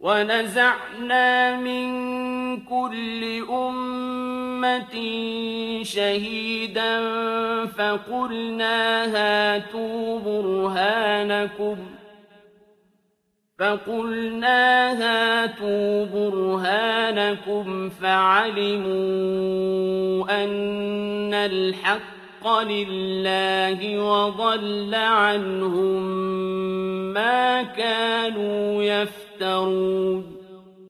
وَنَزَعْنَا مِن كُلِّ أُمَّةٍ شَهِيدًا فَقُلْنَا هَاتُوا بُرْهَانَكُمْ فَعَلِمُوا أَنَّ الْحَقَّ لِلَّهِ وَضَلَّ عَنْهُم مَّا كَانُوا يَفْتَرُونَ